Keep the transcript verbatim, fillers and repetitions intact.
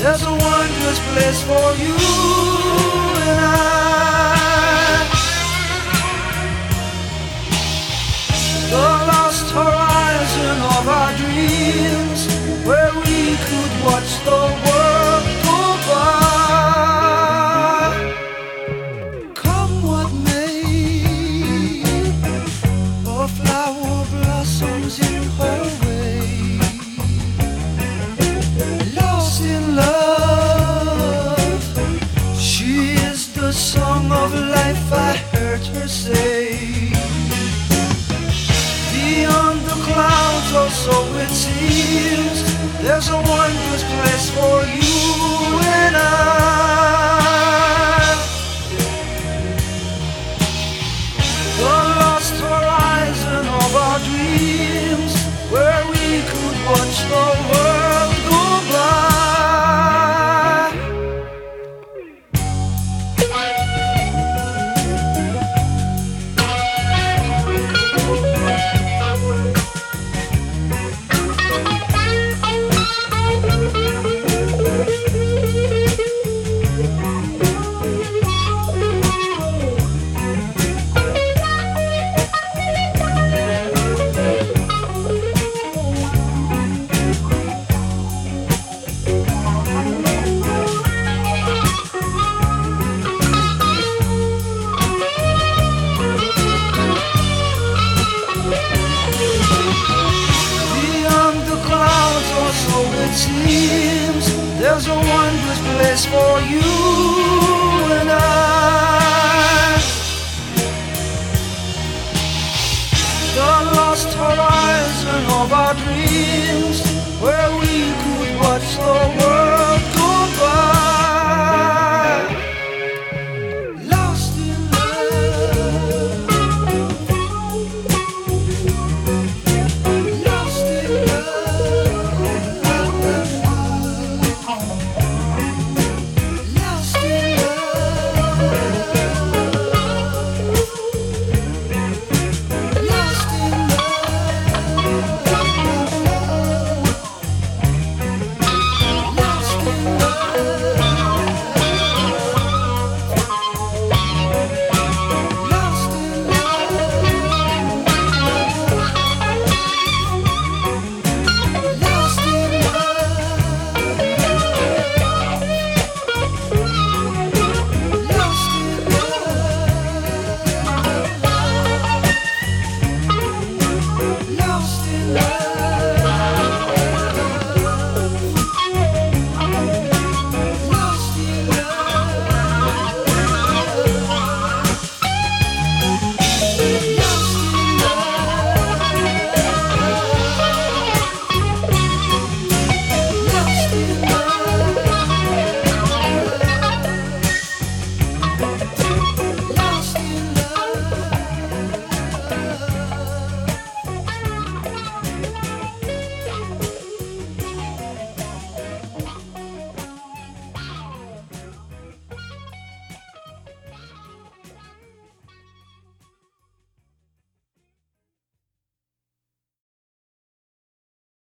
There's a wondrous place for you and I. The lost horizon of our dreams, where we could watch the world go by. Come what may, a flower blossoms in her way. Lost in love, she is the song of life, I heard her say. Beyond the clouds, or so it seems, there's a wondrous place for you and I. The lost horizon of our dreams, where we could watch the world go by. Seems there's a wondrous place for you